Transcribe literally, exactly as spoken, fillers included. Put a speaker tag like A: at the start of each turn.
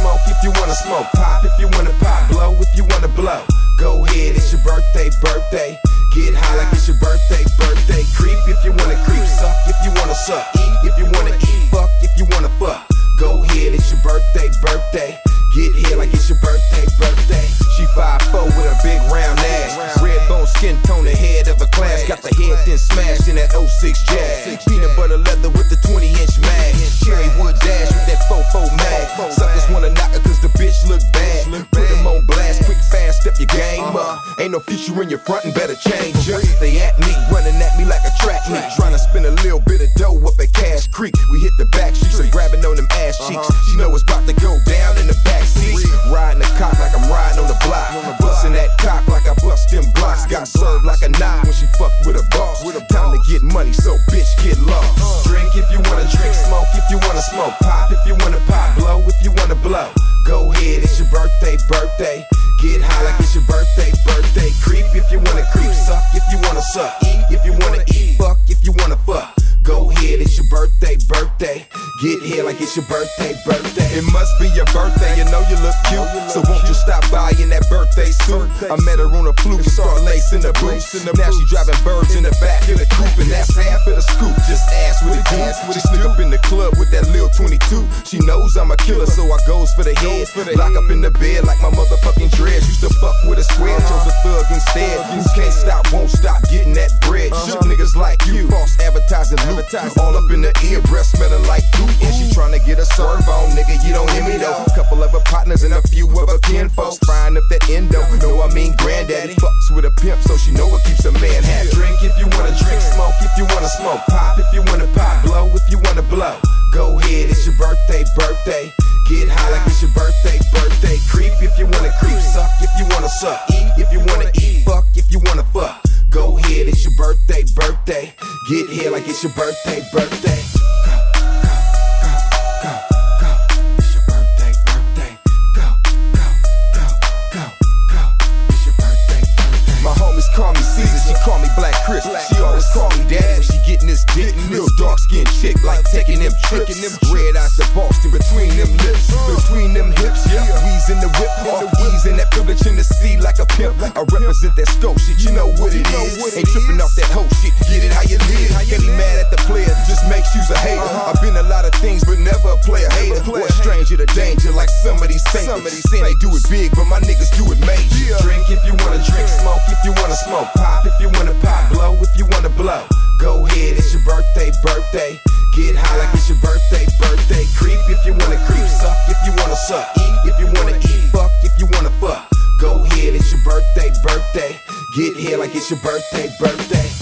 A: smoke if you wanna smoke, pop if you wanna pop, blow if you wanna blow. Go ahead, it's your birthday, birthday. Get high like it's your birthday, birthday. Creep if you wanna creep, suck if you wanna suck, eat if you wanna eat, fuck if you wanna fuck. Go ahead, it's your birthday, birthday. Get here like it's your birthday, birthday. She five four with a big round ass, red bone skin tone, the head of a class. Got the head then smashed in that oh six Jazz. Peanut butter leather with the twenty inch mag. Cherry wood dash with that fofo mag. Suckers wanna knock her cause the bitch look bad. Put them on blast, quick fast, step your game up. Ain't no future in your front and better change up. They at me, running at me like a track meet. Trying to spin a little bit of dough up at Cash Creek. We hit the back streets, so grabbing on them ass cheeks. She know it's about to go down in the back seat. Riding the cock like I'm riding on the block. Busting that cock like I bust them blocks. Got served like a knife when she fucked with a boss. Time to get money, so bitch get lost. Drink if you wanna drink, smoke if you wanna smoke, pop if you wanna pop, blow if you wanna blow. Go ahead, it's your birthday, birthday. Get high like it's your birthday, birthday. Creep if you wanna creep, suck if you wanna suck, eat if you wanna eat, fuck if you wanna fuck. Go ahead, it's your birthday, birthday. Get here like it's your birthday, birthday. It must be your birthday, you know you look cute. So won't you stop by in that birthday suit? I met her on a fluke and start lacing the boots. Now she driving birds in the back of the coupe, and that's half of the scoop. Just ask what it is. She sneak up in the club with that lil twenty-two. She knows I'm a killer, so I goes for the head. Lock up in the bed like my motherfucking dreads. Used to fuck with a square, chose a thug instead. Who can't stop, won't stop getting that bread. Shook niggas like you, false advertising. All up in the ear, breath smelling like poop. And she tryna get a serve on, nigga, you don't hear me though. Couple of her partners and a few of her kinfolks. Frying up that endo, know I mean granddaddy. Fucks with a pimp, so she know it keeps a man happy. Drink if you wanna drink, smoke if you wanna smoke, pop if you wanna pop, blow if you wanna blow. Go ahead, it's your birthday, birthday. Get high like it's your birthday, birthday. Creep if you wanna creep, suck if you wanna suck, eat if you wanna eat, fuck if you wanna fuck. Go ahead, it's your birthday, birthday. Get here like it's your birthday, birthday. Go, go, go, go, go. It's your birthday, birthday. Go, go, go, go, go. It's your birthday, birthday. My homies call me Caesar, she call me Black Chris. She always call me daddy when she getting this dick. Little dark skinned chick like taking them trips. Red eyes to Boston between them lips, between them hips. Yeah, we's in the whip, off ease in that privilege in the sea like a pimp. I represent that scope shit, you know what it is. Ain't tripping off that whole shit, get it how you live. Can't be mad at the player, just makes you's a hater. I've been a lot of things, but never a player hater. Or a stranger to danger like somebody say. Somebody saying they do it big, but my niggas do it major. Drink if you wanna drink, smoke if you wanna smoke, pop if you wanna pop, blow if you wanna blow. Go ahead, it's your birthday, birthday. Get high like it's your birthday, birthday. Creep if you wanna creep, suck if you wanna suck, eat if you wanna eat, fuck if you wanna fuck. Go ahead, it's your birthday, birthday. Get here like it's your birthday, birthday.